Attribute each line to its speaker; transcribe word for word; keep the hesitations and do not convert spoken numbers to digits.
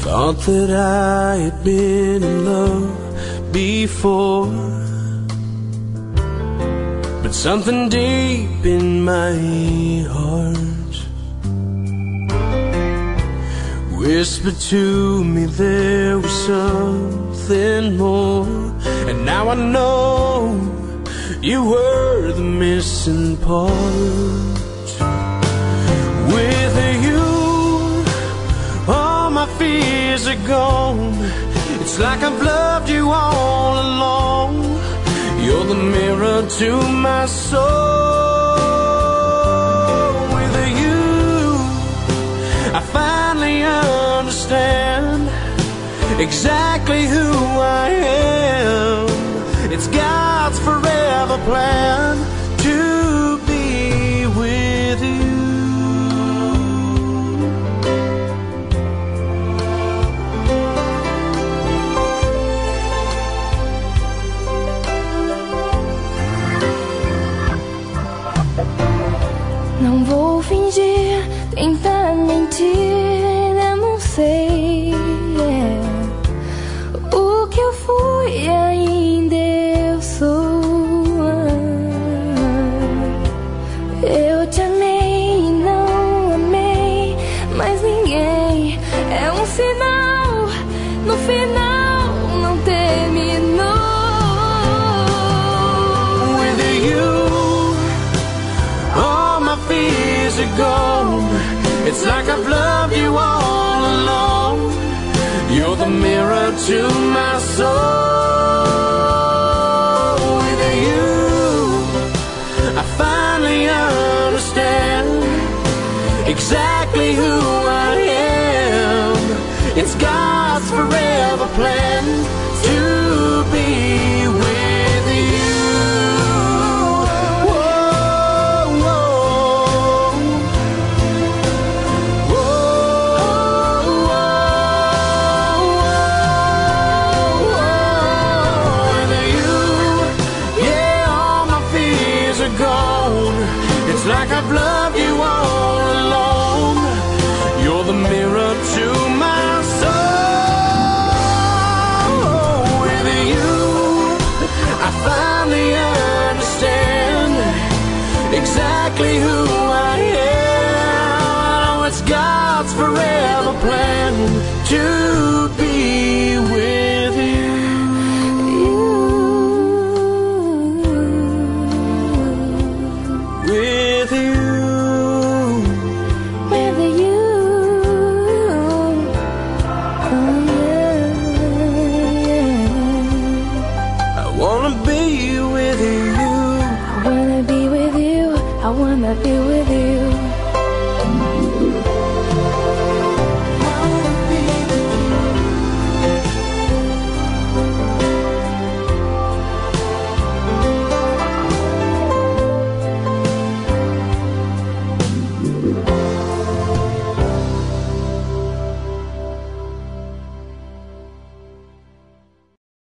Speaker 1: Thought that I had been in love before, but something deep in my heart whispered to me there was something more. And now I know you were the missing part. With you, all my fears are gone. It's like I've loved you all along. You're the mirror to my soul. With you, I finally understand exactly who I am. It's God's forever plan to be with you.
Speaker 2: Não vou fingir, tentar mentir, eu não sei o que eu fui e ainda eu sou. Eu te amei e não amei mais ninguém. É um sinal, no final não terminou.
Speaker 1: With you, all my fears are gone. It's like I've loved you all along. You're the mirror to my soul. With you, I finally understand exactly who I am. It's God's forever plan to be with you. Whoa, whoa, whoa, whoa. With you, yeah, all my fears are gone. It's like I've loved you all along. You're the mirror to my soul. With you, I finally understand exactly who I am. Oh, it's God's forever plan to be with you. With you.
Speaker 2: With you, oh yeah, yeah.
Speaker 1: I wanna be with you.
Speaker 2: I wanna be with you, I wanna be with you.